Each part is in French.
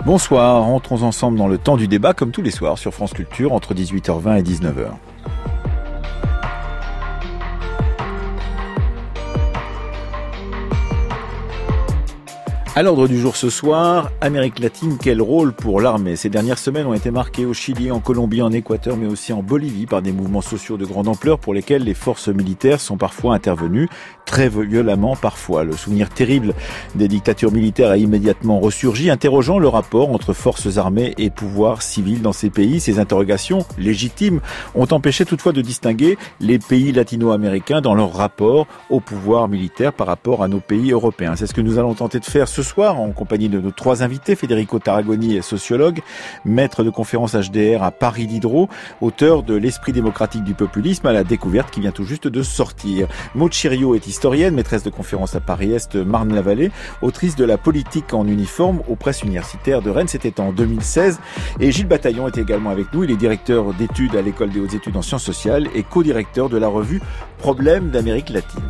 Bonsoir, entrons ensemble dans le temps du débat comme tous les soirs sur France Culture entre 18h20 et 19h. À l'ordre du jour ce soir, Amérique latine, quel rôle pour l'armée ? Ces dernières semaines ont été marquées au Chili, en Colombie, en Équateur, mais aussi en Bolivie par des mouvements sociaux de grande ampleur pour lesquels les forces militaires sont parfois intervenues, très violemment parfois. Le souvenir terrible des dictatures militaires a immédiatement ressurgi, interrogeant le rapport entre forces armées et pouvoir civil dans ces pays. Ces interrogations légitimes ont empêché toutefois de distinguer les pays latino-américains dans leur rapport au pouvoir militaire par rapport à nos pays européens. C'est ce que nous allons tenter de faire ce soir en compagnie de nos trois invités. Federico Tarragoni est sociologue, maître de conférences HDR à Paris Diderot, auteur de L'esprit démocratique du populisme à la découverte qui vient tout juste de sortir. Maud Chiriot est historienne, maîtresse de conférences à Paris-Est, Marne-la-Vallée, autrice de La politique en uniforme aux presses universitaires de Rennes, c'était en 2016. Et Gilles Bataillon est également avec nous, il est directeur d'études à l'École des hautes études en sciences sociales et co-directeur de la revue Problèmes d'Amérique latine.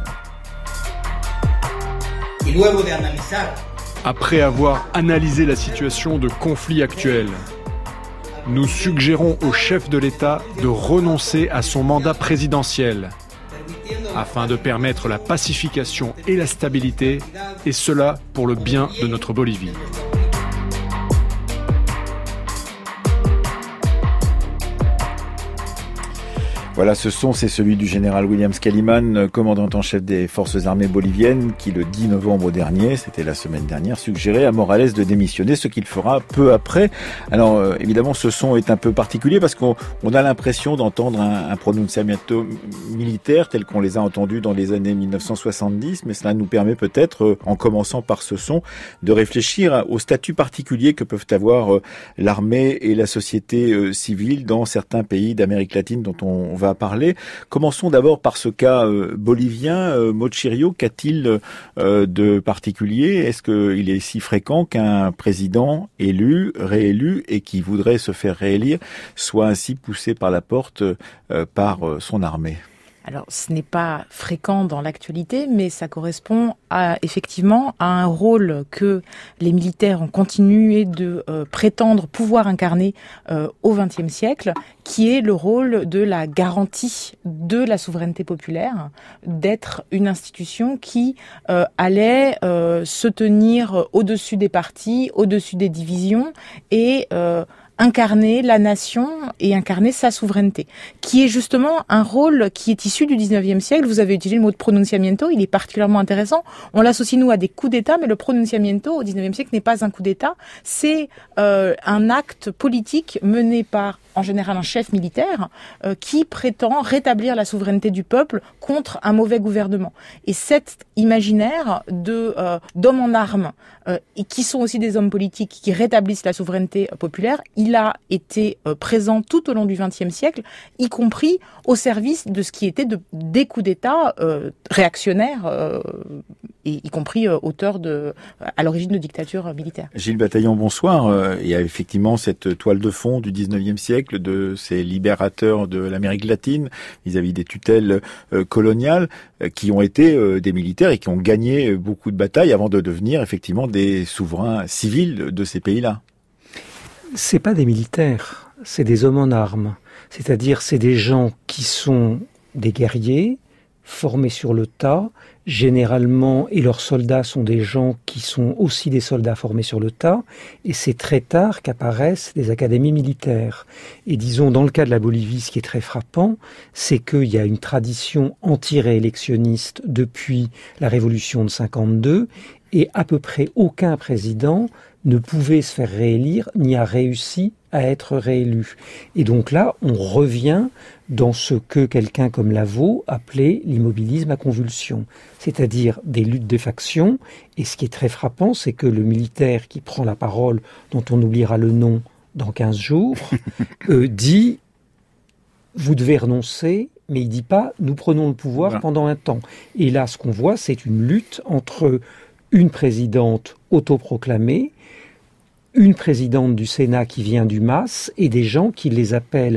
Après avoir analysé la situation de conflit actuel, nous suggérons au chef de l'État de renoncer à son mandat présidentiel afin de permettre la pacification et la stabilité, et cela pour le bien de notre Bolivie. Voilà, c'est celui du général William Scaliman, commandant en chef des forces armées boliviennes, qui le 10 novembre dernier, c'était la semaine dernière, suggérait à Morales de démissionner, ce qu'il fera peu après. Alors évidemment, ce son est un peu particulier parce qu'on a l'impression d'entendre un pronunciamiento militaire tel qu'on les a entendus dans les années 1970, mais cela nous permet peut-être, en commençant par ce son, de réfléchir au statut particulier que peuvent avoir l'armée et la société civile dans certains pays d'Amérique latine dont on va parler. Commençons d'abord par ce cas bolivien. Maud Chiriot, qu'a-t-il de particulier ? Est-ce qu'il est si fréquent qu'un président élu, réélu et qui voudrait se faire réélire soit ainsi poussé par la porte par son armée ? Alors, ce n'est pas fréquent dans l'actualité, mais ça correspond effectivement à un rôle que les militaires ont continué de prétendre pouvoir incarner au XXe siècle, qui est le rôle de la garantie de la souveraineté populaire, d'être une institution qui allait se tenir au-dessus des partis, au-dessus des divisions et incarner la nation et incarner sa souveraineté, qui est justement un rôle qui est issu du 19e siècle. Vous avez utilisé le mot de pronunciamiento, il est particulièrement intéressant. On l'associe, nous, à des coups d'État, mais le pronunciamiento au 19e siècle n'est pas un coup d'État. C'est un acte politique mené par, en général, un chef militaire qui prétend rétablir la souveraineté du peuple contre un mauvais gouvernement. Et cet imaginaire d'hommes en armes, et qui sont aussi des hommes politiques qui rétablissent la souveraineté populaire, il a été présent tout au long du XXe siècle, y compris au service de ce qui était des coups d'État réactionnaires, et y compris à l'origine de dictatures militaires. Gilles Bataillon, bonsoir. Il y a effectivement cette toile de fond du 19e siècle de ces libérateurs de l'Amérique latine vis-à-vis des tutelles coloniales qui ont été des militaires et qui ont gagné beaucoup de batailles avant de devenir effectivement des souverains civils de ces pays-là. C'est pas des militaires, c'est des hommes en armes. C'est-à-dire, c'est des gens qui sont des guerriers, formés sur le tas, généralement, et leurs soldats sont des gens qui sont aussi des soldats formés sur le tas, et c'est très tard qu'apparaissent les académies militaires. Et disons, dans le cas de la Bolivie, ce qui est très frappant, c'est qu'il y a une tradition anti-réélectionniste depuis la Révolution de 52, et à peu près aucun président ne pouvait se faire réélire, ni a réussi à être réélu. Et donc là, on revient dans ce que quelqu'un comme Lavaux appelait l'immobilisme à convulsion, c'est-à-dire des luttes de factions. Et ce qui est très frappant, c'est que le militaire qui prend la parole, dont on oubliera le nom dans 15 jours, dit « vous devez renoncer », mais il dit pas « nous prenons le pouvoir pendant un temps ». Et là, ce qu'on voit, c'est une lutte entre une présidente autoproclamée, une présidente du Sénat qui vient du MAS et des gens qui les appellent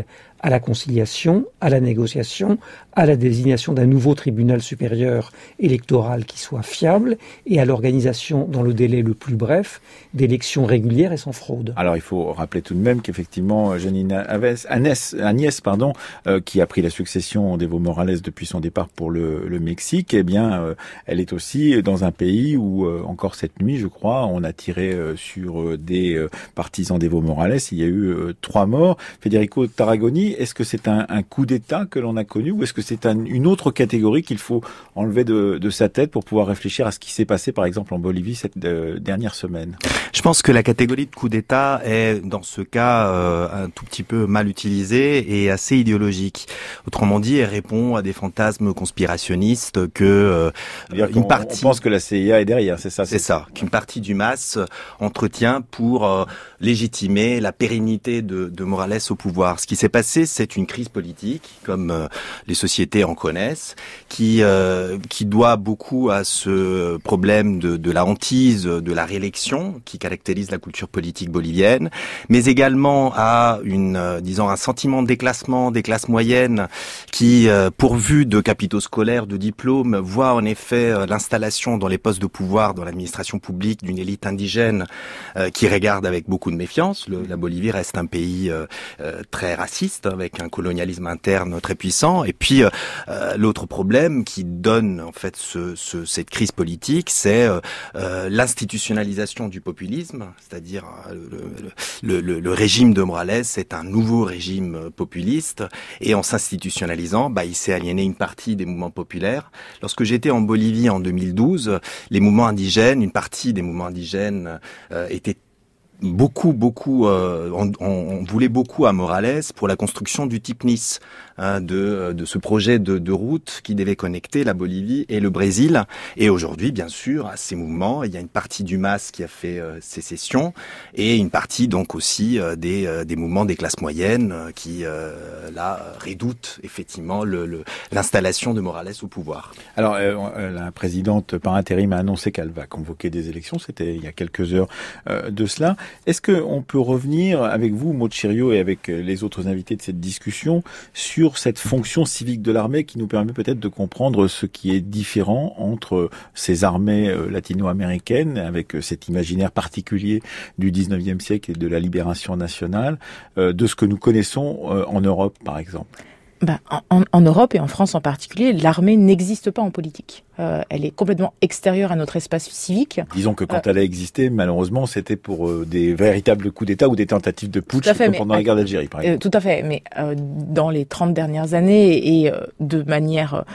à la conciliation, à la négociation, à la désignation d'un nouveau tribunal supérieur électoral qui soit fiable et à l'organisation, dans le délai le plus bref, d'élections régulières et sans fraude. Alors il faut rappeler tout de même qu'effectivement Janine Agnès, qui a pris la succession d'Evo Morales depuis son départ pour le Mexique, eh bien elle est aussi dans un pays où encore cette nuit, je crois, on a tiré sur des partisans d'Evo Morales. Il y a eu 3 morts. Federico Tarragoni, est-ce que c'est un coup d'État que l'on a connu ou est-ce que c'est une autre catégorie qu'il faut enlever de sa tête pour pouvoir réfléchir à ce qui s'est passé par exemple en Bolivie cette dernière semaine? Je pense que la catégorie de coup d'État est dans ce cas un tout petit peu mal utilisée et assez idéologique. Autrement dit, elle répond à des fantasmes conspirationnistes que on pense que la CIA est derrière, c'est ça? C'est ça, qu'une partie du MAS entretient pour légitimer la pérennité de Morales au pouvoir. Ce qui s'est passé, c'est une crise politique, comme les sociétés en connaissent, qui doit beaucoup à ce problème de la hantise, de la réélection, qui caractérise la culture politique bolivienne, mais également à un sentiment de déclassement des classes moyennes qui, pourvu de capitaux scolaires, de diplômes, voit en effet l'installation dans les postes de pouvoir, dans l'administration publique, d'une élite indigène qui regarde avec beaucoup de méfiance. La Bolivie reste un pays très raciste, avec un colonialisme interne très puissant. Et puis l'autre problème qui donne en fait cette crise politique, c'est l'institutionnalisation du populisme, c'est-à-dire le régime de Morales est un nouveau régime populiste, et en s'institutionnalisant, il s'est aliéné une partie des mouvements populaires. Lorsque j'étais en Bolivie en 2012, les mouvements indigènes, une partie des mouvements indigènes étaient on voulait beaucoup à Morales pour la construction du type Nice, de ce projet de route qui devait connecter la Bolivie et le Brésil. Et aujourd'hui, bien sûr, à ces mouvements, il y a une partie du MAS qui a fait sécession et une partie donc aussi des mouvements des classes moyennes qui redoutent effectivement l'installation de Morales au pouvoir. Alors, la présidente par intérim a annoncé qu'elle va convoquer des élections. C'était il y a quelques heures de cela. Est-ce qu'on peut revenir avec vous, Maud Chirio, et avec les autres invités de cette discussion, sur cette fonction civique de l'armée qui nous permet peut-être de comprendre ce qui est différent entre ces armées latino-américaines, avec cet imaginaire particulier du 19e siècle et de la libération nationale, de ce que nous connaissons en Europe, par exemple? En Europe et en France en particulier, l'armée n'existe pas en politique. Elle est complètement extérieure à notre espace civique. Disons que quand elle a existé, malheureusement, c'était pour des véritables coups d'État ou des tentatives de putsch, comme pendant la guerre d'Algérie, par exemple. Tout à fait, mais dans les 30 dernières années et de manière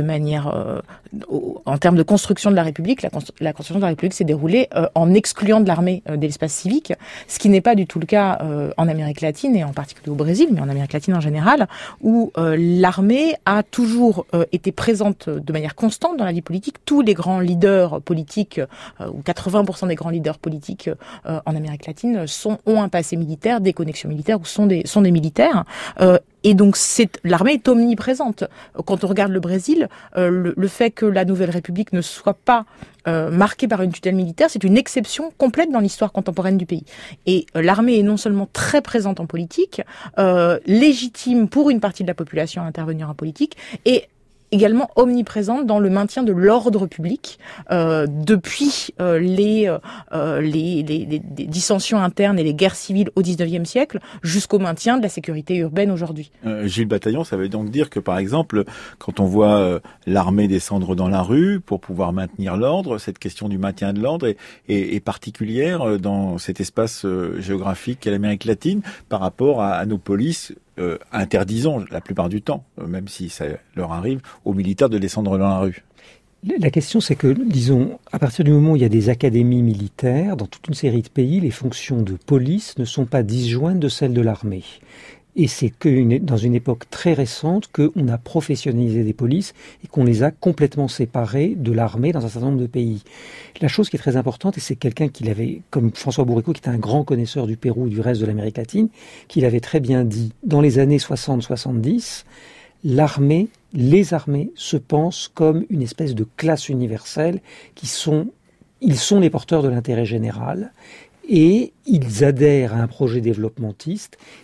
en termes de construction de la République, la construction de la République s'est déroulée en excluant de l'armée de l'espace civique, ce qui n'est pas du tout le cas en Amérique latine et en particulier au Brésil, mais en Amérique latine en général, où l'armée a toujours été présente de manière constante dans la vie politique. Tous les grands leaders politiques, ou 80% des grands leaders politiques en Amérique latine ont un passé militaire, des connexions militaires ou sont des militaires. Et donc l'armée est omniprésente. Quand on regarde le Brésil, le fait que la Nouvelle République ne soit pas marquée par une tutelle militaire, c'est une exception complète dans l'histoire contemporaine du pays. Et l'armée est non seulement très présente en politique, légitime pour une partie de la population à intervenir en politique, et également omniprésente dans le maintien de l'ordre public depuis les dissensions internes et les guerres civiles au XIXe siècle jusqu'au maintien de la sécurité urbaine aujourd'hui. Gilles Bataillon, ça veut donc dire que par exemple, quand on voit l'armée descendre dans la rue pour pouvoir maintenir l'ordre, cette question du maintien de l'ordre est particulière dans cet espace géographique qu'est l'Amérique latine par rapport à nos polices interdisons la plupart du temps, même si ça leur arrive, aux militaires de descendre dans la rue. La question, c'est que, disons, à partir du moment où il y a des académies militaires, dans toute une série de pays, les fonctions de police ne sont pas disjointes de celles de l'armée. Et c'est que dans une époque très récente qu'on a professionnalisé des polices et qu'on les a complètement séparées de l'armée dans un certain nombre de pays. La chose qui est très importante, et c'est quelqu'un qui l'avait, comme François Bourriquot, qui était un grand connaisseur du Pérou et du reste de l'Amérique latine, qui l'avait très bien dit. Dans les années 60-70, les armées se pensent comme une espèce de classe universelle ils sont les porteurs de l'intérêt général. Et ils adhèrent à un projet développementiste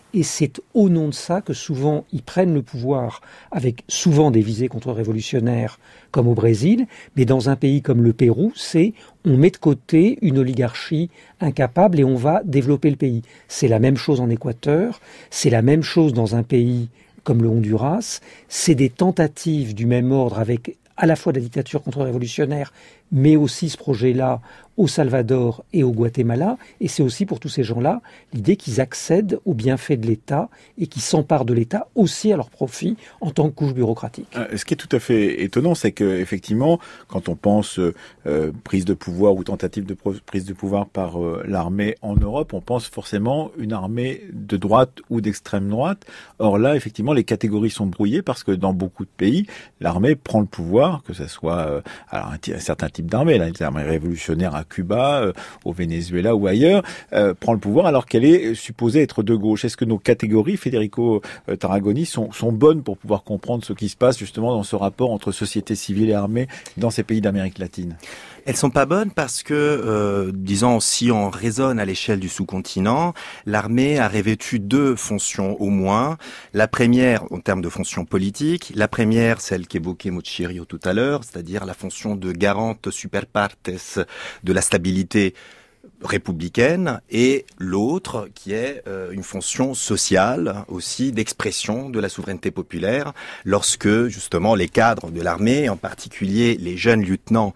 Et c'est au nom de ça que souvent ils prennent le pouvoir, avec souvent des visées contre-révolutionnaires comme au Brésil, mais dans un pays comme le Pérou, c'est on met de côté une oligarchie incapable et on va développer le pays. C'est la même chose en Équateur, c'est la même chose dans un pays comme le Honduras, c'est des tentatives du même ordre avec à la fois la dictature contre-révolutionnaire, mais aussi ce projet-là au Salvador et au Guatemala. Et c'est aussi pour tous ces gens-là l'idée qu'ils accèdent aux bienfaits de l'État et qu'ils s'emparent de l'État aussi à leur profit en tant que couche bureaucratique. Ce qui est tout à fait étonnant, c'est que effectivement, quand on pense prise de pouvoir ou tentative de prise de pouvoir par l'armée en Europe, on pense forcément une armée de droite ou d'extrême droite. Or là, effectivement, les catégories sont brouillées parce que dans beaucoup de pays, l'armée prend le pouvoir, que ce soit alors un certain type d'armée, l'armée révolutionnaire à Cuba, au Venezuela ou ailleurs, prend le pouvoir alors qu'elle est supposée être de gauche. Est-ce que nos catégories, Federico Tarragoni, sont bonnes pour pouvoir comprendre ce qui se passe justement dans ce rapport entre société civile et armée dans ces pays d'Amérique latine? Elles sont pas bonnes parce que, disons, si on raisonne à l'échelle du sous-continent, l'armée a revêtu deux fonctions au moins. La première, en termes de fonction politique, la première, celle qu'évoquait Mochirio tout à l'heure, c'est-à-dire la fonction de garante super partes de la stabilité républicaine, et l'autre qui est une fonction sociale aussi d'expression de la souveraineté populaire lorsque justement les cadres de l'armée, en particulier les jeunes lieutenants,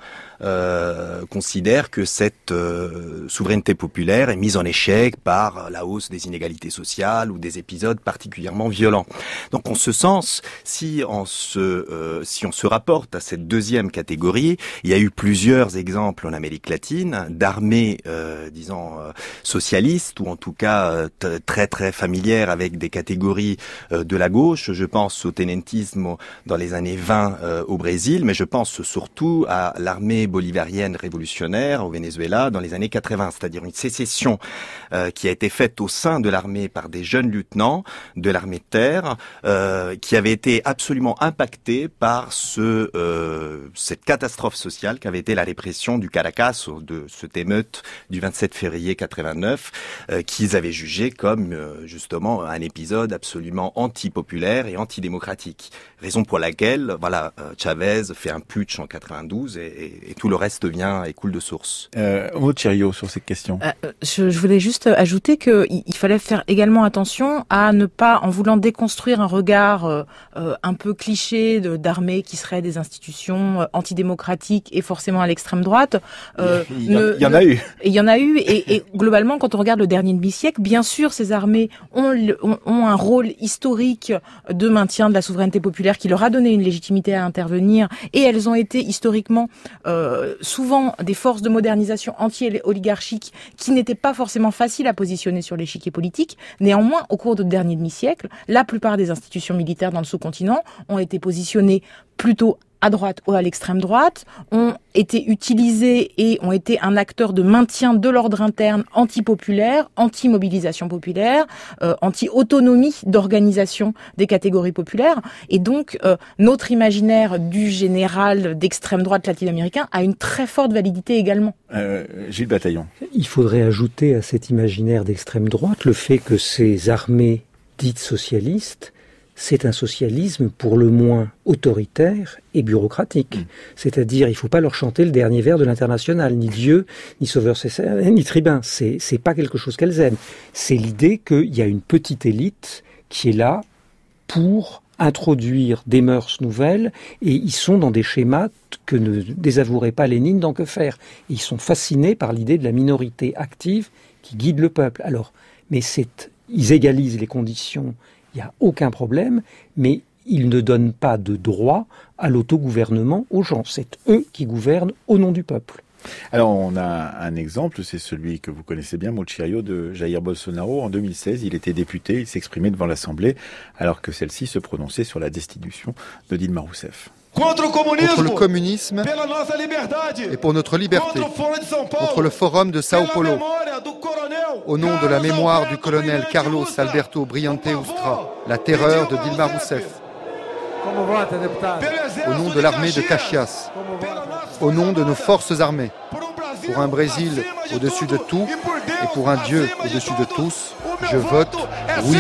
considèrent que cette souveraineté populaire est mise en échec par la hausse des inégalités sociales ou des épisodes particulièrement violents. Donc en ce sens, si on se rapporte à cette deuxième catégorie, il y a eu plusieurs exemples en Amérique latine d'armées socialistes, ou en tout cas très très familières avec des catégories de la gauche. Je pense au tenentisme dans les années 20 au Brésil, mais je pense surtout à l'armée bolivarienne révolutionnaire au Venezuela dans les années 80, c'est-à-dire une sécession qui a été faite au sein de l'armée par des jeunes lieutenants de l'armée de terre qui avait été absolument impactée par cette catastrophe sociale qu'avait été la répression du Caracas, de cette émeute du 27 février 89, qu'ils avaient jugé comme justement un épisode absolument antipopulaire et antidémocratique. Raison pour laquelle, Chavez fait un putsch en 92 et tout le reste vient et coule de source. Mochirio, sur cette question. Je voulais juste ajouter qu'il fallait faire également attention à ne pas, en voulant déconstruire un regard un peu cliché d'armée qui serait des institutions antidémocratiques et forcément à l'extrême droite. Il y en a eu. Il y en a eu, et globalement, quand on regarde le dernier demi-siècle, bien sûr, ces armées ont un rôle historique de maintien de la souveraineté populaire qui leur a donné une légitimité à intervenir, et elles ont été historiquement souvent des forces de modernisation anti-oligarchiques qui n'étaient pas forcément faciles à positionner sur l'échiquier politique. Néanmoins, au cours du dernier demi-siècle, la plupart des institutions militaires dans le sous-continent ont été positionnées plutôt à droite ou à l'extrême droite, ont été utilisés et ont été un acteur de maintien de l'ordre interne anti-populaire, anti-mobilisation populaire, anti-autonomie d'organisation des catégories populaires. Et donc, notre imaginaire du général d'extrême droite latino-américain a une très forte validité également. Gilles Bataillon. Il faudrait ajouter à cet imaginaire d'extrême droite le fait que ces armées dites socialistes, c'est un socialisme pour le moins autoritaire et bureaucratique. C'est-à-dire, il ne faut pas leur chanter le dernier vers de l'Internationale, ni Dieu, ni Sauveur César, ni Tribun. C'est pas quelque chose qu'elles aiment. C'est l'idée qu'il y a une petite élite qui est là pour introduire des mœurs nouvelles, et ils sont dans des schémas que ne désavouerait pas Lénine dans Que faire. Et ils sont fascinés par l'idée de la minorité active qui guide le peuple. Alors, mais ils égalisent les conditions. Il n'y a aucun problème, mais ils ne donnent pas de droit à l'autogouvernement aux gens. C'est eux qui gouvernent au nom du peuple. Alors, on a un exemple, c'est celui que vous connaissez bien, Mochirio, de Jair Bolsonaro. En 2016, il était député, il s'exprimait devant l'Assemblée, alors que celle-ci se prononçait sur la destitution de Dilma Rousseff. Contre le communisme et pour notre liberté, contre le Forum de Sao Paulo, au nom de la mémoire du colonel Carlos Alberto Brilhante Ustra, la terreur de Dilma Rousseff, au nom de l'armée de Caxias, au nom de nos forces armées, pour un Brésil au-dessus de tout et pour un Dieu au-dessus de tous, je vote oui.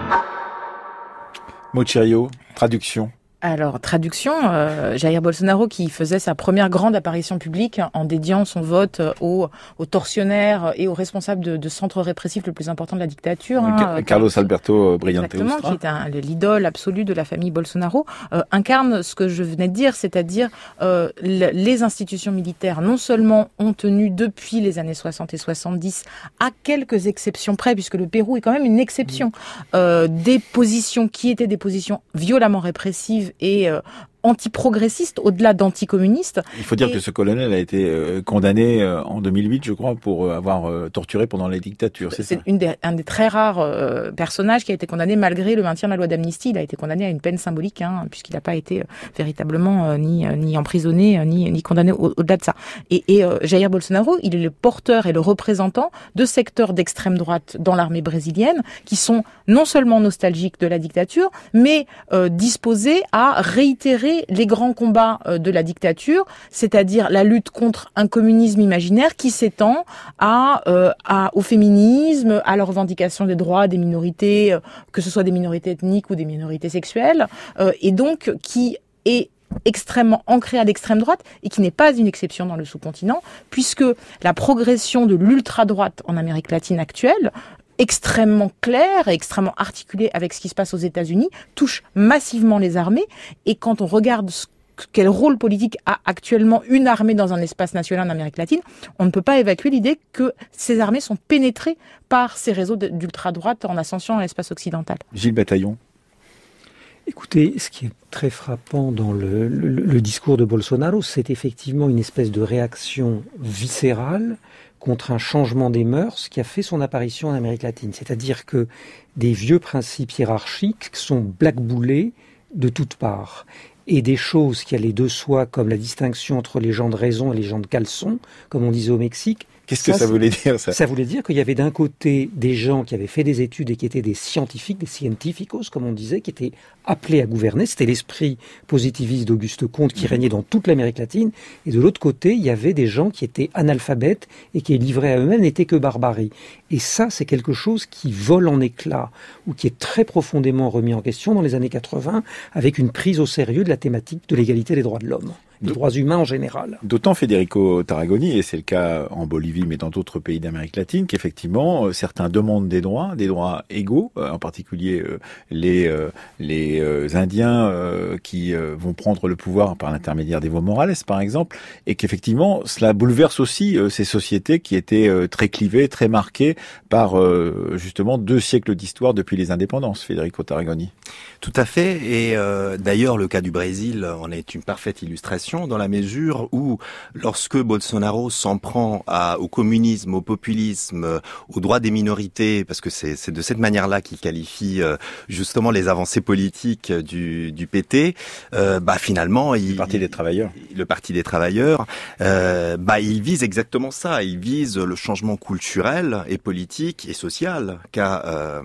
Mochirio, traduction. Alors, traduction, Jair Bolsonaro qui faisait sa première grande apparition publique en dédiant son vote aux tortionnaires et aux responsables de centres répressifs le plus important de la dictature. Carlos Alberto Brilhante Ustra. Exactement, qui est l'idole absolue de la famille Bolsonaro, incarne ce que je venais de dire, c'est-à-dire les institutions militaires non seulement ont tenu depuis les années 60 et 70, à quelques exceptions près, puisque le Pérou est quand même une exception, des positions qui étaient des positions violemment répressives et antiprogressiste, au-delà d'anticommuniste. Il faut dire que ce colonel a été condamné en 2008, je crois, pour avoir torturé pendant les dictatures, c'est ça? C'est un des très rares personnages qui a été condamné malgré le maintien de la loi d'amnistie. Il a été condamné à une peine symbolique, puisqu'il n'a pas été véritablement ni emprisonné, ni condamné au-delà de ça. Et Jair Bolsonaro, il est le porteur et le représentant de secteurs d'extrême droite dans l'armée brésilienne, qui sont non seulement nostalgiques de la dictature, mais disposés à réitérer les grands combats de la dictature, c'est-à-dire la lutte contre un communisme imaginaire qui s'étend au féminisme, à la revendication des droits des minorités, que ce soit des minorités ethniques ou des minorités sexuelles, et donc qui est extrêmement ancré à l'extrême droite et qui n'est pas une exception dans le sous-continent, puisque la progression de l'ultra-droite en Amérique latine actuelle, extrêmement clair et extrêmement articulé avec ce qui se passe aux États-Unis, touche massivement les armées. Et quand on regarde quel rôle politique a actuellement une armée dans un espace national en Amérique latine, on ne peut pas évacuer l'idée que ces armées sont pénétrées par ces réseaux d'ultra-droite en ascension dans l'espace occidental. Gilles Bataillon. Écoutez, ce qui est très frappant dans le discours de Bolsonaro, c'est effectivement une espèce de réaction viscérale contre un changement des mœurs qui a fait son apparition en Amérique latine. C'est-à-dire que des vieux principes hiérarchiques sont blackboulés de toutes parts. Et des choses qui allaient de soi, comme la distinction entre les gens de raison et les gens de caleçon, comme on disait au Mexique. Qu'est-ce que ça voulait dire, ça? Ça voulait dire qu'il y avait d'un côté des gens qui avaient fait des études et qui étaient des scientifiques, des scientificos, comme on disait, qui étaient appelés à gouverner. C'était l'esprit positiviste d'Auguste Comte qui régnait dans toute l'Amérique latine. Et de l'autre côté, il y avait des gens qui étaient analphabètes et qui, livrés à eux-mêmes, n'étaient que barbarie. Et ça, c'est quelque chose qui vole en éclats ou qui est très profondément remis en question dans les années 80 avec une prise au sérieux de la thématique de l'égalité des droits de l'homme. Les droits humains en général. D'autant Federico Tarragoni, et c'est le cas en Bolivie, mais dans d'autres pays d'Amérique latine, qu'effectivement, certains demandent des droits égaux, en particulier les Indiens qui vont prendre le pouvoir par l'intermédiaire d'Evo Morales, par exemple, et qu'effectivement, cela bouleverse aussi ces sociétés qui étaient très clivées, très marquées par justement 2 siècles d'histoire depuis les indépendances, Federico Tarragoni. Tout à fait, et d'ailleurs, le cas du Brésil en est une parfaite illustration, dans la mesure où, lorsque Bolsonaro s'en prend au communisme, au populisme, aux droits des minorités, parce que c'est de cette manière-là qu'il qualifie justement les avancées politiques du PT, finalement, le Parti des travailleurs. Le Parti des travailleurs, il vise exactement ça. Il vise le changement culturel et politique et social qu'a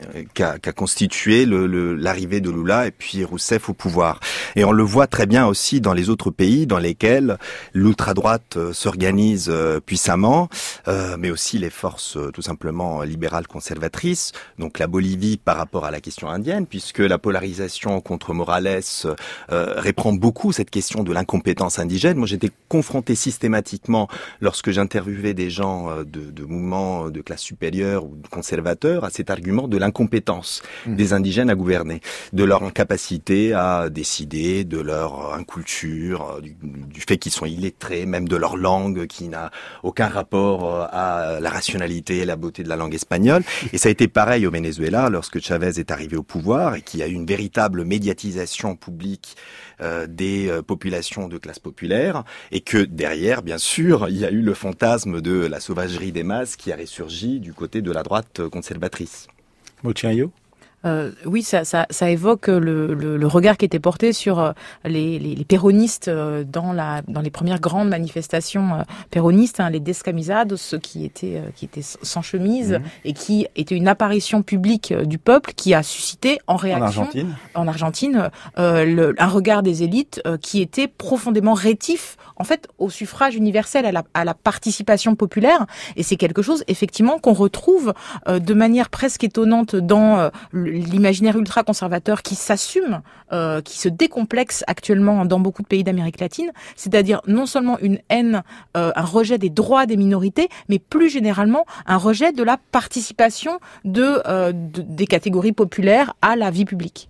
constitué l'arrivée de Lula et puis Rousseff au pouvoir. Et on le voit très bien aussi dans les autres pays dans lesquels l'ultra-droite s'organise puissamment, mais aussi les forces tout simplement libérales conservatrices, donc la Bolivie par rapport à la question indienne, puisque la polarisation contre Morales reprend beaucoup cette question de l'incompétence indigène. Moi, j'étais confronté systématiquement, lorsque j'interviewais des gens de mouvements de classe supérieure ou conservateurs, à cet argument de l'incompétence des indigènes à gouverner, de leur incapacité à décider, de leur inculture, du fait qu'ils sont illettrés, même de leur langue qui n'a aucun rapport à la rationalité et la beauté de la langue espagnole. Et ça a été pareil au Venezuela lorsque Chavez est arrivé au pouvoir et qu'il y a eu une véritable médiatisation publique des populations de classe populaire et que derrière, bien sûr, il y a eu le fantasme de la sauvagerie des masses qui a ressurgi du côté de la droite conservatrice. Mochirio? Oui, ça évoque le regard qui était porté sur les péronistes dans les premières grandes manifestations péronistes, les descamisados, ceux qui étaient sans chemise et qui étaient une apparition publique du peuple qui a suscité en réaction en Argentine un regard des élites qui était profondément rétif en fait au suffrage universel, à la participation populaire, et c'est quelque chose effectivement qu'on retrouve de manière presque étonnante dans l'imaginaire ultra-conservateur qui s'assume, qui se décomplexe actuellement dans beaucoup de pays d'Amérique latine, c'est-à-dire non seulement une haine, un rejet des droits des minorités, mais plus généralement un rejet de la participation des catégories populaires à la vie publique.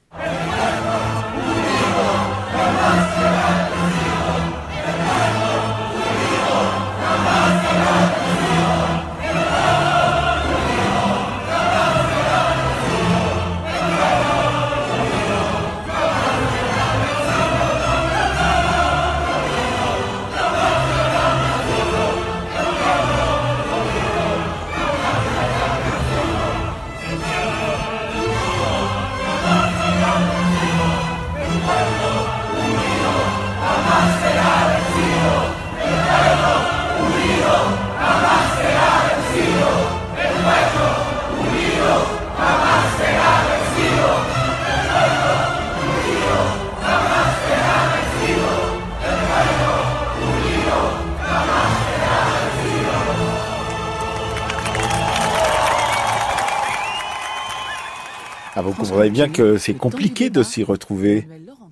Vous comprendrez bien que c'est compliqué de s'y retrouver.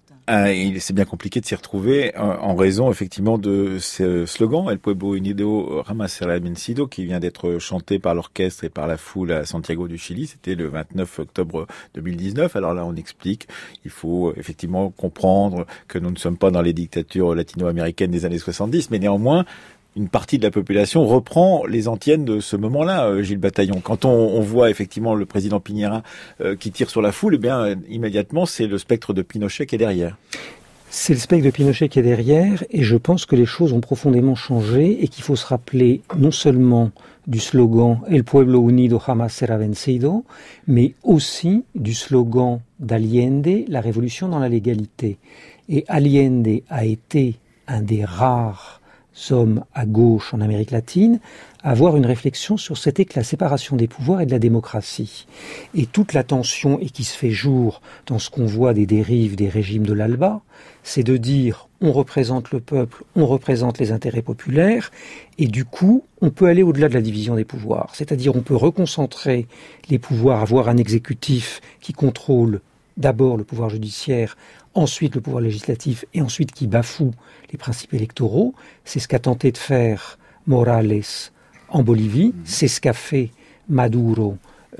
C'est bien compliqué de s'y retrouver en raison effectivement de ce slogan El Pueblo Unido Jamás Será Vencido qui vient d'être chanté par l'orchestre et par la foule à Santiago du Chili. C'était le 29 octobre 2019. Alors là, on explique, il faut effectivement comprendre que nous ne sommes pas dans les dictatures latino-américaines des années 70, mais néanmoins, une partie de la population reprend les antiennes de ce moment-là, Gilles Bataillon. Quand on voit effectivement le président Piñera qui tire sur la foule, eh bien immédiatement c'est le spectre de Pinochet qui est derrière. C'est le spectre de Pinochet qui est derrière, et je pense que les choses ont profondément changé et qu'il faut se rappeler non seulement du slogan El Pueblo Unido Jamás Será Vencido, mais aussi du slogan d'Allende, la révolution dans la légalité. Et Allende a été un des rares hommes à gauche en Amérique latine à avoir une réflexion sur c'était que la séparation des pouvoirs et de la démocratie. Et toute la tension et qui se fait jour dans ce qu'on voit des dérives des régimes de l'ALBA, c'est de dire on représente le peuple, on représente les intérêts populaires, et du coup on peut aller au-delà de la division des pouvoirs. C'est-à-dire on peut reconcentrer les pouvoirs, avoir un exécutif qui contrôle d'abord le pouvoir judiciaire, ensuite le pouvoir législatif et ensuite qui bafoue les principes électoraux. C'est ce qu'a tenté de faire Morales en Bolivie, c'est ce qu'a fait Maduro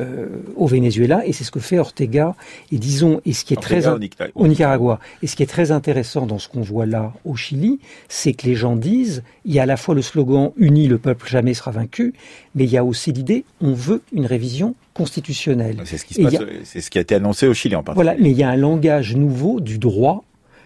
au Venezuela et c'est ce que fait Ortega. Et disons, et ce qui est au Nicaragua. Et ce qui est très intéressant dans ce qu'on voit là au Chili, c'est que les gens disent, il y a à la fois le slogan « Uni, le peuple jamais sera vaincu », mais il y a aussi l'idée « On veut une révision constitutionnelle ». C'est ce qui se passe, c'est ce qui a été annoncé au Chili en particulier. Voilà, mais il y a un langage nouveau du droit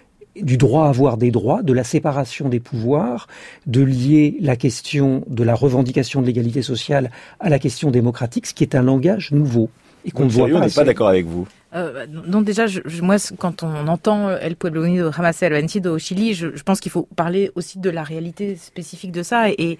à avoir des droits, de la séparation des pouvoirs, de lier la question de la revendication de l'égalité sociale à la question démocratique, ce qui est un langage nouveau et qu'on ne voit pas. On n'est pas d'accord avec vous. Donc déjà, moi, quand on entend El Pueblo Unido Jamás Será Vencido au Chili, je pense qu'il faut parler aussi de la réalité spécifique de ça et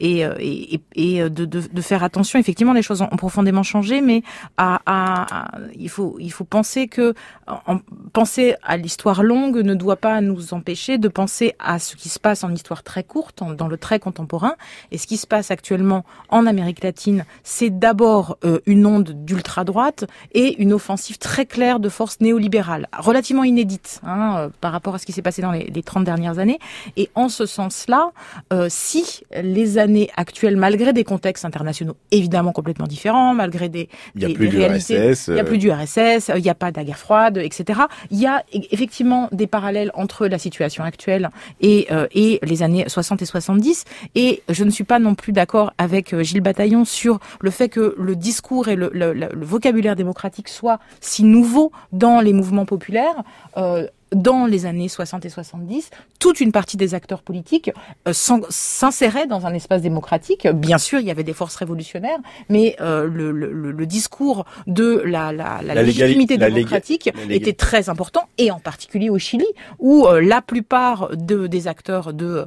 de faire attention. Effectivement, les choses ont profondément changé, mais il faut penser que penser à l'histoire longue ne doit pas nous empêcher de penser à ce qui se passe en histoire très courte, dans le très contemporain. Et ce qui se passe actuellement en Amérique latine, c'est d'abord une onde d'ultra-droite et une offensive très claire de forces néolibérales, relativement inédite par rapport à ce qui s'est passé dans les 30 dernières années. Et en ce sens-là, si les années actuelles, malgré des contextes internationaux évidemment complètement différents, malgré des réalités, il n'y a plus du RSS, il n'y a pas de la guerre froide, etc. Il y a effectivement des parallèles entre la situation actuelle et les années 60 et 70. Et je ne suis pas non plus d'accord avec Gilles Bataillon sur le fait que le discours et le vocabulaire démocratique soient si nouveau dans les mouvements populaires. dans les années 60 et 70, toute une partie des acteurs politiques s'inséraient dans un espace démocratique. Bien sûr, il y avait des forces révolutionnaires, mais le discours de la légitimité démocratique était très important, et en particulier au Chili, où la plupart des acteurs de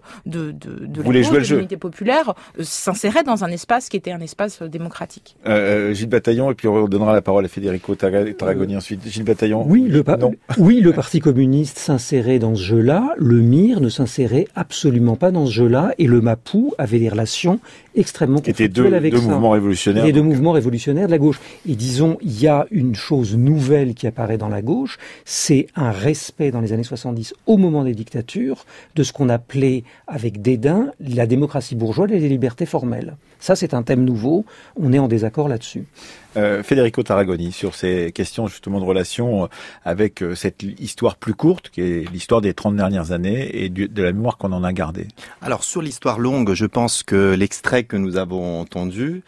l'unité populaire s'inséraient dans un espace qui était un espace démocratique. Gilles Bataillon, et puis on donnera la parole à Federico Tarragoni ensuite. Gilles Bataillon. Oui, le Parti communiste s'insérait dans ce jeu-là, le MIR ne s'insérait absolument pas dans ce jeu-là, et le MAPU avait des relations extrêmement conflictuelles avec ça. Mouvements révolutionnaires. Et deux mouvements révolutionnaires de la gauche. Et disons, il y a une chose nouvelle qui apparaît dans la gauche, c'est un respect dans les années 70, au moment des dictatures, de ce qu'on appelait avec dédain la démocratie bourgeoise et les libertés formelles. Ça, c'est un thème nouveau. On est en désaccord là-dessus. Federico Tarragoni, sur ces questions justement de relation avec cette histoire plus courte, qui est l'histoire des 30 dernières années et de la mémoire qu'on en a gardée. Alors sur l'histoire longue, je pense que l'extrait que nous avons entendu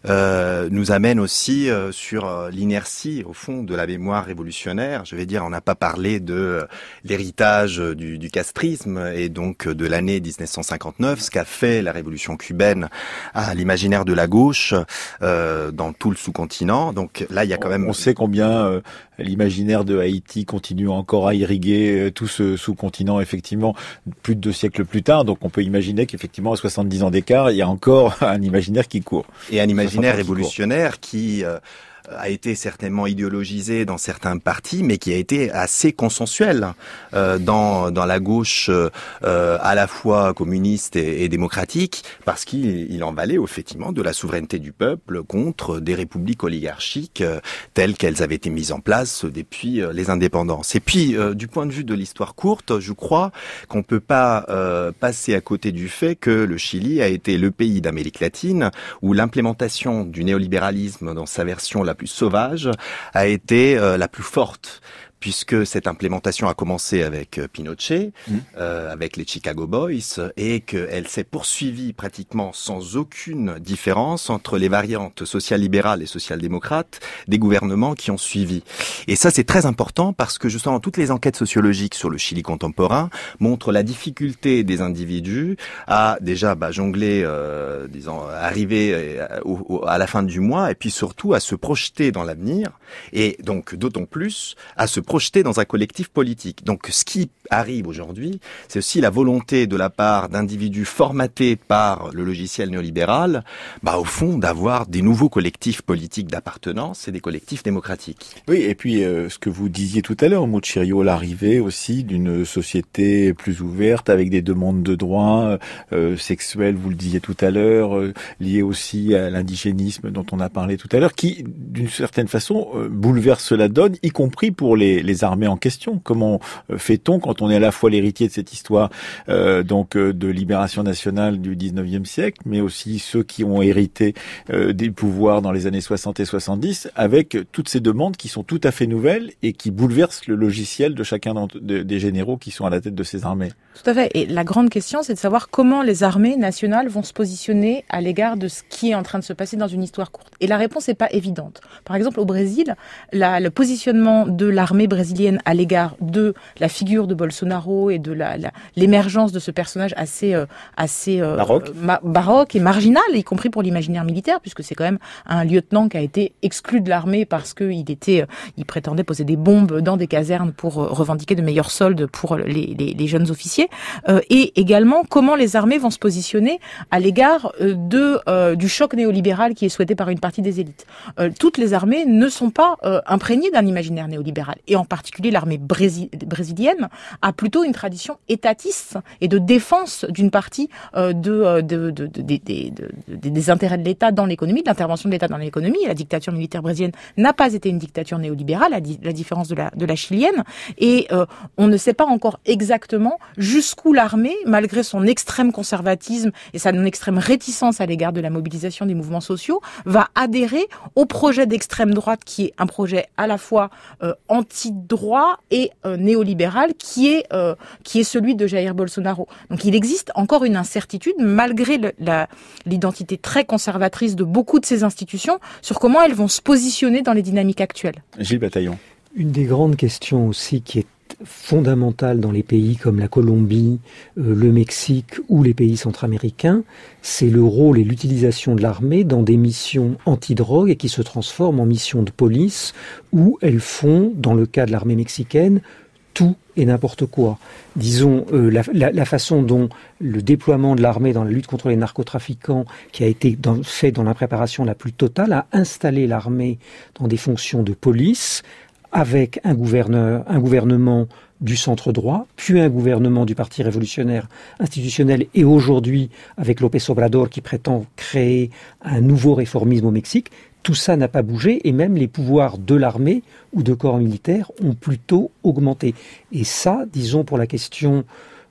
nous amène aussi sur l'inertie au fond de la mémoire révolutionnaire. Je vais dire, on n'a pas parlé de l'héritage du castrisme et donc de l'année 1959, ce qu'a fait la révolution cubaine à l'imaginaire de la gauche dans tout le sous-continent. Donc là, il y a quand même... On sait combien l'imaginaire de Haïti continue encore à irriguer tout ce sous-continent, effectivement, plus de 2 siècles plus tard. Donc on peut imaginer qu'effectivement, à 70 ans d'écart, il y a encore un imaginaire qui court. Et un imaginaire révolutionnaire qui a été certainement idéologisé dans certains partis, mais qui a été assez consensuel dans la gauche à la fois communiste et démocratique, parce qu'il en valait effectivement de la souveraineté du peuple contre des républiques oligarchiques telles qu'elles avaient été mises en place depuis les indépendances. Et puis, du point de vue de l'histoire courte, je crois qu'on peut pas passer à côté du fait que le Chili a été le pays d'Amérique latine où l'implémentation du néolibéralisme dans sa version la plus sauvage a été la plus forte, puisque cette implémentation a commencé avec Pinochet, avec les Chicago Boys, et qu'elle s'est poursuivie pratiquement sans aucune différence entre les variantes social-libérales et social-démocrates des gouvernements qui ont suivi. Et ça, c'est très important parce que justement, toutes les enquêtes sociologiques sur le Chili contemporain montrent la difficulté des individus à déjà jongler, arriver à la fin du mois, et puis surtout à se projeter dans l'avenir, et donc d'autant plus à se projeté dans un collectif politique. Donc ce qui arrive aujourd'hui, c'est aussi la volonté de la part d'individus formatés par le logiciel néolibéral, au fond, d'avoir des nouveaux collectifs politiques d'appartenance et des collectifs démocratiques. Oui, et puis ce que vous disiez tout à l'heure, Muccirio, l'arrivée aussi d'une société plus ouverte avec des demandes de droits sexuels, vous le disiez tout à l'heure, liées aussi à l'indigénisme dont on a parlé tout à l'heure, qui, d'une certaine façon, bouleverse la donne, y compris pour les armées en question. Comment fait-on quand on est à la fois l'héritier de cette histoire de libération nationale du 19e siècle, mais aussi ceux qui ont hérité des pouvoirs dans les années 60 et 70, avec toutes ces demandes qui sont tout à fait nouvelles et qui bouleversent le logiciel de chacun des généraux qui sont à la tête de ces armées. Tout à fait. Et la grande question, c'est de savoir comment les armées nationales vont se positionner à l'égard de ce qui est en train de se passer dans une histoire courte. Et la réponse n'est pas évidente. Par exemple, au Brésil, le positionnement de l'armée brésilienne à l'égard de la figure de Bolsonaro et de l'émergence de ce personnage assez baroque et marginal, y compris pour l'imaginaire militaire, puisque c'est quand même un lieutenant qui a été exclu de l'armée parce qu'il prétendait poser des bombes dans des casernes pour revendiquer de meilleurs soldes pour les jeunes officiers. Et également comment les armées vont se positionner à l'égard du choc néolibéral qui est souhaité par une partie des élites. Toutes les armées ne sont pas imprégnées d'un imaginaire néolibéral, et en particulier l'armée brésilienne a plutôt une tradition étatiste et de défense d'une partie des intérêts de l'État dans l'économie, de l'intervention de l'État dans l'économie. La dictature militaire brésilienne n'a pas été une dictature néolibérale, à la différence de la chilienne, et on ne sait pas encore exactement jusqu'où l'armée, malgré son extrême conservatisme et son extrême réticence à l'égard de la mobilisation des mouvements sociaux, va adhérer au projet d'extrême droite qui est un projet à la fois anti-droit et néolibéral qui est celui de Jair Bolsonaro. Donc il existe encore une incertitude malgré l'identité très conservatrice de beaucoup de ces institutions sur comment elles vont se positionner dans les dynamiques actuelles. Gilles Bataillon. Une des grandes questions aussi qui est fondamentale dans les pays comme la Colombie, le Mexique ou les pays centra-américains, c'est le rôle et l'utilisation de l'armée dans des missions anti-drogue et qui se transforment en missions de police où elles font, dans le cas de l'armée mexicaine, tout et n'importe quoi. Disons, la façon dont le déploiement de l'armée dans la lutte contre les narcotrafiquants, qui a été fait dans l'impréparation la plus totale, a installé l'armée dans des fonctions de police, avec un gouvernement du centre droit, puis un gouvernement du Parti révolutionnaire institutionnel, et aujourd'hui avec López Obrador qui prétend créer un nouveau réformisme au Mexique. Tout ça n'a pas bougé et même les pouvoirs de l'armée ou de corps militaires ont plutôt augmenté. Et ça, disons, pour la question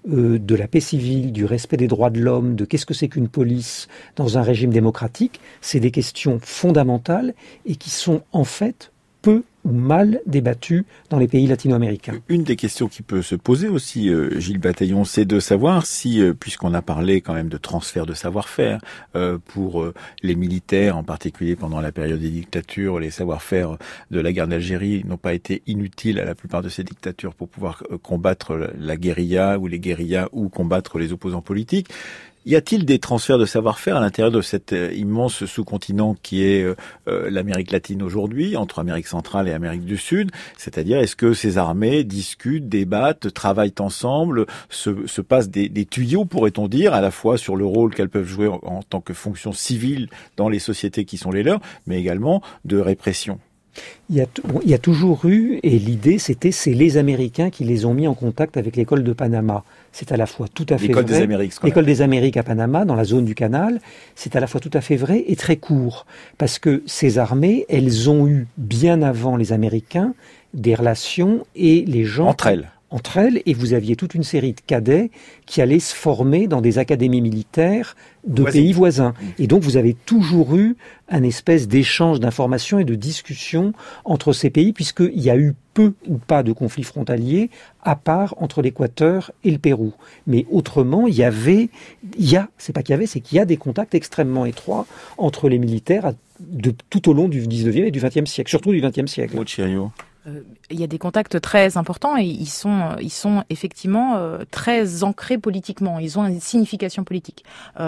de la paix civile, du respect des droits de l'homme, de qu'est-ce que c'est qu'une police dans un régime démocratique, c'est des questions fondamentales et qui sont en fait peu ou mal débattues dans les pays latino-américains. Une des questions qui peut se poser aussi, Gilles Bataillon, c'est de savoir si, puisqu'on a parlé quand même de transfert de savoir-faire pour les militaires, en particulier pendant la période des dictatures, les savoir-faire de la guerre d'Algérie n'ont pas été inutiles à la plupart de ces dictatures pour pouvoir combattre la guérilla ou les guérillas ou combattre les opposants politiques. Y a-t-il des transferts de savoir-faire à l'intérieur de cet immense sous-continent qui est l'Amérique latine aujourd'hui, entre Amérique centrale et Amérique du Sud? C'est-à-dire, est-ce que ces armées discutent, débattent, travaillent ensemble, se passent des tuyaux, pourrait-on dire, à la fois sur le rôle qu'elles peuvent jouer en tant que fonction civile dans les sociétés qui sont les leurs, mais également de répression? Il y a toujours eu, et l'idée c'est les Américains qui les ont mis en contact avec l'école de Panama. C'est à la fois tout à fait vrai. L'école des Amériques à Panama, dans la zone du canal, c'est à la fois tout à fait vrai et très court. Parce que ces armées, elles ont eu, bien avant les Américains, des relations et les gens... Entre elles, et vous aviez toute une série de cadets qui allaient se former dans des académies militaires de pays voisins. Et donc vous avez toujours eu un espèce d'échange d'informations et de discussions entre ces pays, puisqu'il y a eu peu ou pas de conflits frontaliers, à part entre l'Équateur et le Pérou. Mais autrement, c'est qu'il y a des contacts extrêmement étroits entre les militaires tout au long du 19e et du 20e siècle, surtout du 20e siècle. Il y a des contacts très importants et ils sont effectivement très ancrés politiquement. Ils ont une signification politique.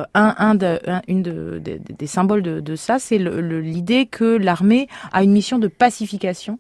Des symboles de ça, c'est l'idée que l'armée a une mission de pacification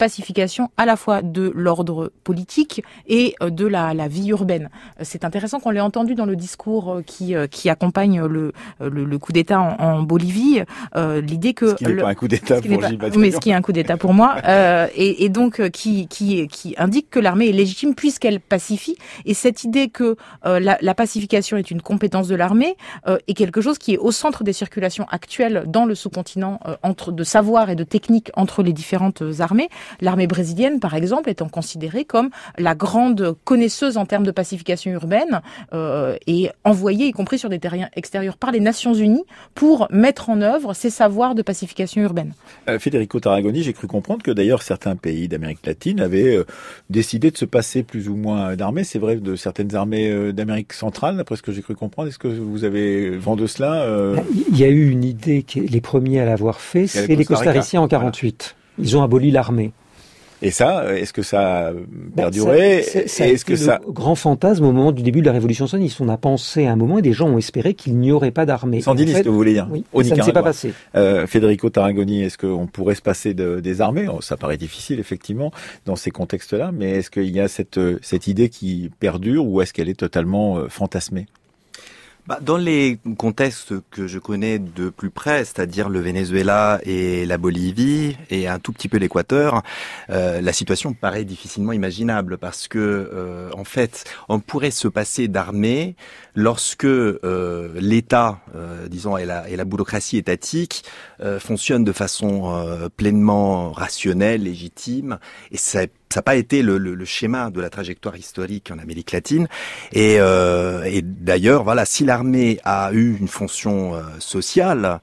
à la fois de l'ordre politique et de la vie urbaine. C'est intéressant qu'on l'ait entendu dans le discours qui accompagne le coup d'État en Bolivie. L'idée que ce qui n'est pas un coup d'État pour Gilles Bataillon. Mais ce qui est un coup d'État pour moi. Et donc qui indique que l'armée est légitime puisqu'elle pacifie. Et cette idée que la pacification est une compétence de l'armée est quelque chose qui est au centre des circulations actuelles dans le sous-continent de savoir et de technique entre les différentes armées. L'armée brésilienne, par exemple, étant considérée comme la grande connaisseuse en termes de pacification urbaine et envoyée, y compris sur des terrains extérieurs, par les Nations Unies pour mettre en œuvre ces savoirs de pacification urbaine. Federico Tarragoni, j'ai cru comprendre que d'ailleurs certains pays d'Amérique latine avaient décidé de se passer plus ou moins d'armées. C'est vrai de certaines armées d'Amérique centrale, d'après ce que j'ai cru comprendre. Est-ce que vous avez vent de cela Il y a eu une idée, les premiers à l'avoir fait, c'est les costariciens en 1948. Voilà. Ils ont aboli l'armée. Et ça, est-ce que ça a perduré? Est-ce que ça... Le grand fantasme au moment du début de la Révolution sandiniste. On a pensé à un moment et des gens ont espéré qu'il n'y aurait pas d'armée. Sandiniste, en fait, vous voulez dire? Oui, ça ne s'est pas passé. Federico Tarragoni, est-ce qu'on pourrait se passer des armées? Ça paraît difficile, effectivement, dans ces contextes-là, mais est-ce qu'il y a cette idée qui perdure ou est-ce qu'elle est totalement fantasmée? Dans les contextes que je connais de plus près, c'est-à-dire le Venezuela et la Bolivie et un tout petit peu l'Équateur, la situation paraît difficilement imaginable parce que, en fait, on pourrait se passer d'armée lorsque l'État, disons, et la bureaucratie étatique fonctionnent de façon pleinement rationnelle, légitime, et ça n'a pas été le schéma de la trajectoire historique en Amérique latine. Et d'ailleurs, voilà, si l'armée a eu une fonction sociale,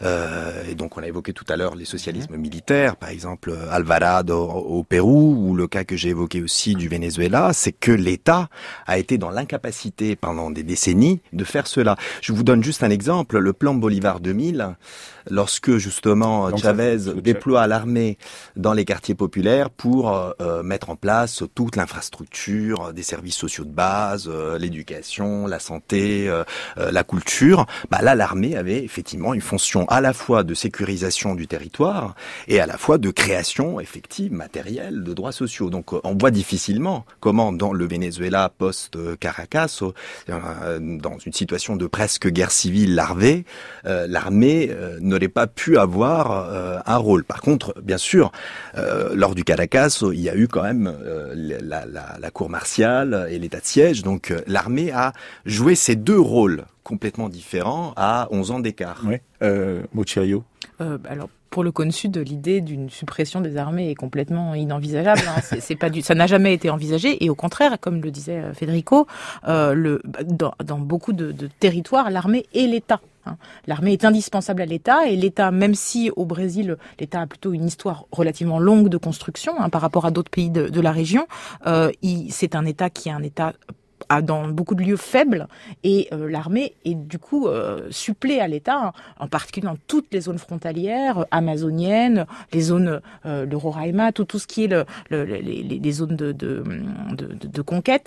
et donc on a évoqué tout à l'heure les socialismes militaires, par exemple Alvarado au Pérou, ou le cas que j'ai évoqué aussi du Venezuela, c'est que l'État a été dans l'incapacité pendant des décennies de faire cela. Je vous donne juste un exemple, le plan Bolivar 2000, lorsque justement Chavez déploie l'armée dans les quartiers populaires pour mettre en place toute l'infrastructure des services sociaux de base, l'éducation, la santé, la culture. Là, l'armée avait effectivement une fonction à la fois de sécurisation du territoire et à la fois de création effective, matérielle, de droits sociaux. Donc on voit difficilement comment dans le Venezuela post-Caracas, dans une situation de presque guerre civile larvée, l'armée n'aurait pas pu avoir un rôle. Par contre, bien sûr, lors du Caracas, il y a eu quand même la cour martiale et l'état de siège. Donc l'armée a joué ces deux rôles complètement différents à 11 ans d'écart. Oui. Mochirio. Alors, pour le Cône Sud, l'idée d'une suppression des armées est complètement inenvisageable. C'est pas ça n'a jamais été envisagé. Et au contraire, comme le disait Federico, dans beaucoup de territoires, l'armée est l'État. L'armée est indispensable à l'État, et l'État, même si au Brésil, l'État a plutôt une histoire relativement longue de construction par rapport à d'autres pays de la région, c'est un État qui est un État dans beaucoup de lieux faibles, et l'armée est du coup supplée à l'État, en particulier dans toutes les zones frontalières amazoniennes, les zones le Roraima, tout ce qui est les zones de conquête,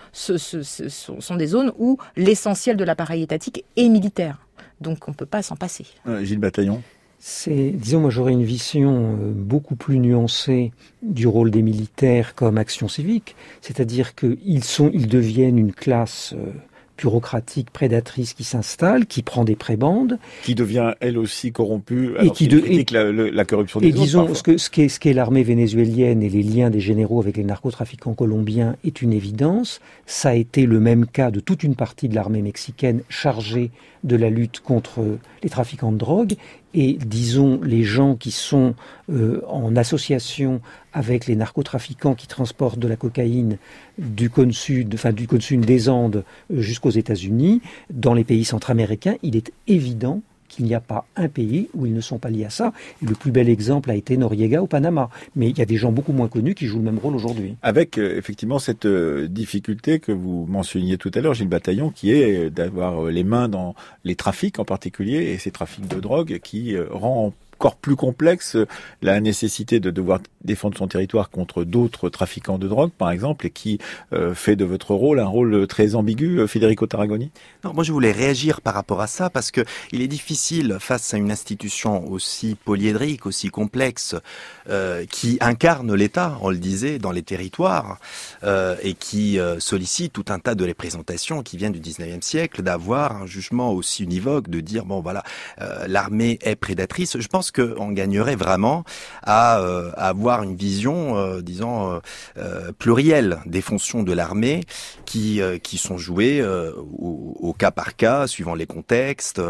sont des zones où l'essentiel de l'appareil étatique est militaire. Donc on ne peut pas s'en passer. Gilles Bataillon. Disons, moi j'aurais une vision beaucoup plus nuancée du rôle des militaires comme action civique, c'est-à-dire qu'ils deviennent une classe bureaucratique prédatrice qui s'installe, qui prend des prébendes, qui devient elle aussi corrompue, et qui critique la corruption des autres. Et disons ce qu'est l'armée vénézuélienne et les liens des généraux avec les narcotrafiquants colombiens est une évidence. Ça a été le même cas de toute une partie de l'armée mexicaine chargée de la lutte contre les trafiquants de drogue. Et disons, les gens qui sont en association avec les narcotrafiquants qui transportent de la cocaïne du cône sud des Andes jusqu'aux États-Unis, dans les pays centra-américains, il est évident qu'il n'y a pas un pays où ils ne sont pas liés à ça. Et le plus bel exemple a été Noriega au Panama. Mais il y a des gens beaucoup moins connus qui jouent le même rôle aujourd'hui. Avec effectivement cette difficulté que vous mentionniez tout à l'heure, Gilles Bataillon, qui est d'avoir les mains dans les trafics en particulier, et ces trafics de drogue qui rend encore plus complexe la nécessité de devoir défendre son territoire contre d'autres trafiquants de drogue, par exemple, et qui fait de votre rôle un rôle très ambigu, Federico Tarragoni. Non, moi je voulais réagir par rapport à ça, parce que il est difficile face à une institution aussi polyédrique, aussi complexe, qui incarne l'État, on le disait, dans les territoires, et qui sollicite tout un tas de représentations qui viennent du 19e siècle, d'avoir un jugement aussi univoque, de dire bon voilà, l'armée est prédatrice. Je pense qu'on gagnerait vraiment à avoir une vision, plurielle des fonctions de l'armée qui sont jouées au cas par cas, suivant les contextes,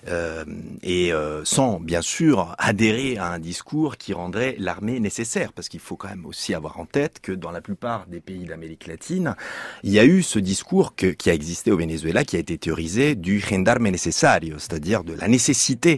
et sans bien sûr adhérer à un discours qui rendrait l'armée nécessaire, parce qu'il faut quand même aussi avoir en tête que dans la plupart des pays d'Amérique latine, il y a eu ce discours qui a existé au Venezuela, qui a été théorisé du gendarme necesario, c'est-à-dire de la nécessité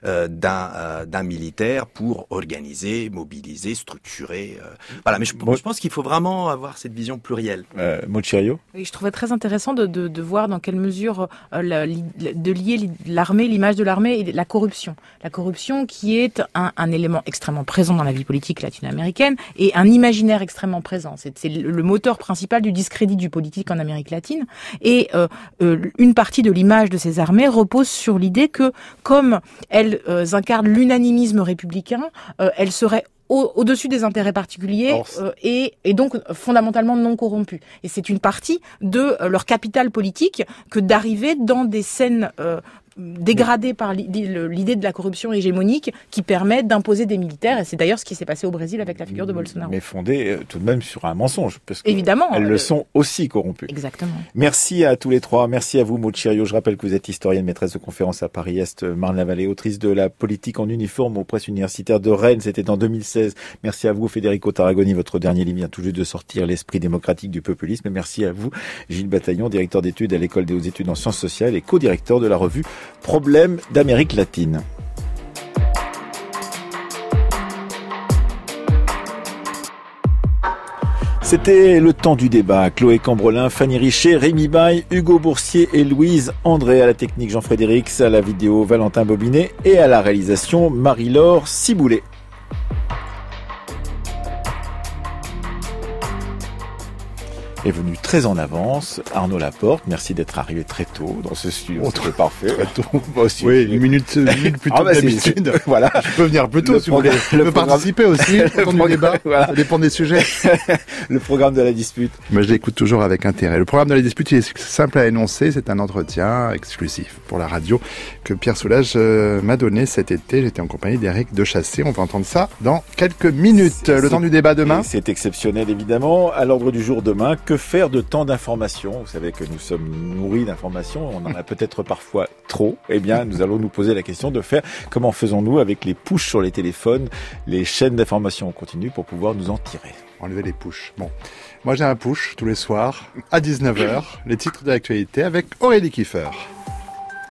d'un militaire pour organiser, mobiliser, structurer. Voilà, mais je pense qu'il faut vraiment avoir cette vision plurielle. Mochirio. Oui, je trouvais très intéressant de voir dans quelle mesure de lier l'armée, l'image de l'armée et la corruption. La corruption qui est un élément extrêmement présent dans la vie politique latino-américaine et un imaginaire extrêmement présent. C'est le moteur principal du discrédit du politique en Amérique latine. Et une partie de l'image de ces armées repose sur l'idée que, comme elles incarnent l'unanimisme républicain, elles seraient au-dessus des intérêts particuliers et donc fondamentalement non corrompus. Et c'est une partie de leur capital politique que d'arriver dans des scènes dégradées par l'idée de la corruption hégémonique qui permet d'imposer des militaires. Et c'est d'ailleurs ce qui s'est passé au Brésil avec la figure de Bolsonaro. Mais fondé tout de même sur un mensonge. Parce que évidemment. Elles le sont aussi corrompues. Exactement. Merci à tous les trois. Merci à vous, Mochirio. Je rappelle que vous êtes historienne, maîtresse de conférences à Paris-Est, Marne-la-Vallée, autrice de La politique en uniforme aux presses universitaires de Rennes. C'était en 2016. Merci à vous, Federico Tarragoni. Votre dernier livre vient tout juste de sortir, L'esprit démocratique du populisme. Et merci à vous, Gilles Bataillon, directeur d'études à l'École des hautes études en sciences sociales et co-directeur de la revue Problèmes d'Amérique latine. C'était le temps du débat. Chloé Cambrelin, Fanny Richet, Rémi Baye, Hugo Boursier et Louise André. À la technique, Jean-Frédéric, à la vidéo, Valentin Bobinet et à la réalisation, Marie-Laure Ciboulet. est venu très en avance. Arnaud Laporte, merci d'être arrivé très tôt dans ce studio. C'était parfait. Très tôt. Moi aussi. Oui, une minute plus tôt que d'habitude. Voilà. Je peux venir plus tôt si vous voulez. Je peux participer aussi au du débat. Voilà. Ça dépend des sujets. Le programme de la dispute. Moi, je l'écoute toujours avec intérêt. Le programme de la dispute, il est simple à énoncer. C'est un entretien exclusif pour la radio que Pierre Soulages m'a donné cet été. J'étais en compagnie d'Éric Dechassé. On va entendre ça dans quelques minutes. Le temps du débat demain. C'est exceptionnel, évidemment. À l'ordre du jour demain, que faire de tant d'informations? Vous savez que nous sommes nourris d'informations. On en a peut-être parfois trop. Eh bien, nous allons nous poser la question de faire comment faisons-nous avec les pushs sur les téléphones, les chaînes d'information en continu pour pouvoir nous en tirer. Enlever les pushs. Bon. Moi, j'ai un push tous les soirs à 19h. Les titres de l'actualité avec Aurélie Kiefer.